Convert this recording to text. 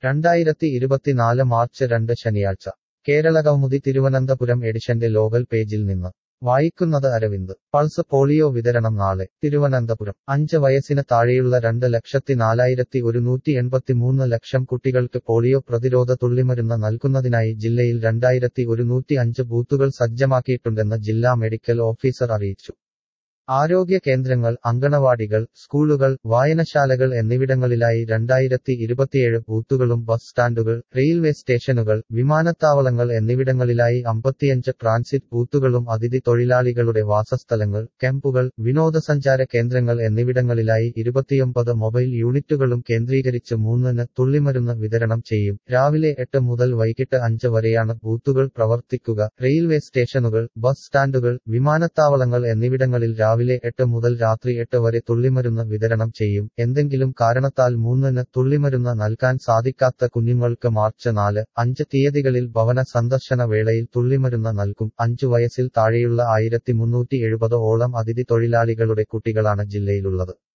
2024 March 2 ശനിയാഴ്ച കേരളകൗമുദി തിരുവനന്തപുരം എഡിഷന്റെ local പേജിൽ നിന്ന് വായിക്കുന്നത് അരവിന്ദ്. പൾസ് പോളിയോ വിതരണം നാളെ. തിരുവനന്തപുരം 5 വയസ്സിന് താഴെയുള്ള 2,04,183 ലക്ഷം കുട്ടികൾക്ക് പോളിയോ പ്രതിരോധ തുള്ളിമരുന്ന് നൽകുന്നതിനായി ജില്ലയിൽ 2,105 ബൂത്തുകൾ സജ്ജമാക്കിയിട്ടുണ്ടെന്ന് ജില്ലാ മെഡിക്കൽ ഓഫീസർ അറിയിച്ചു. ആരോഗ്യ കേന്ദ്രങ്ങൾ, അങ്കണവാടികൾ, സ്കൂളുകൾ, വായനശാലകൾ എന്നിവിടങ്ങളിലായി 2027 ബൂത്തുകളും ബസ് സ്റ്റാൻഡുകൾ, റെയിൽവേ സ്റ്റേഷനുകൾ, വിമാനത്താവളങ്ങൾ എന്നിവിടങ്ങളിലായി 55 ട്രാൻസിറ്റ് ബൂത്തുകളും അതിഥി തൊഴിലാളികളുടെ വാസസ്ഥലങ്ങൾ, ക്യാമ്പുകൾ, വിനോദസഞ്ചാര കേന്ദ്രങ്ങൾ എന്നിവിടങ്ങളിലായി 29 മൊബൈൽ യൂണിറ്റുകളും കേന്ദ്രീകരിച്ച് 3 തുള്ളിമരുന്ന് വിതരണം ചെയ്യും. രാവിലെ 8 മുതൽ വൈകിട്ട് 5 വരെയാണ് ബൂത്തുകൾ പ്രവർത്തിക്കുക. റെയിൽവേ സ്റ്റേഷനുകൾ, ബസ് സ്റ്റാൻഡുകൾ, വിമാനത്താവളങ്ങൾ എന്നിവിടങ്ങളിൽ രാവിലെ 8 മുതൽ രാത്രി 8 വരെ തുള്ളിമരുന്ന് വിതരണം ചെയ്യും. എന്തെങ്കിലും കാരണത്താൽ 3 തുള്ളിമരുന്ന് നൽകാൻ സാധിക്കാത്ത കുഞ്ഞുങ്ങൾക്ക് മാർച്ച് 4, 5 തീയതികളിൽ ഭവന സന്ദർശന വേളയിൽ തുള്ളിമരുന്ന് നൽകും. 5 വയസ്സിൽ താഴെയുള്ള 1370 ഓളം അതിഥി തൊഴിലാളികളുടെ കുട്ടികളാണ് ജില്ലയിലുള്ളത്.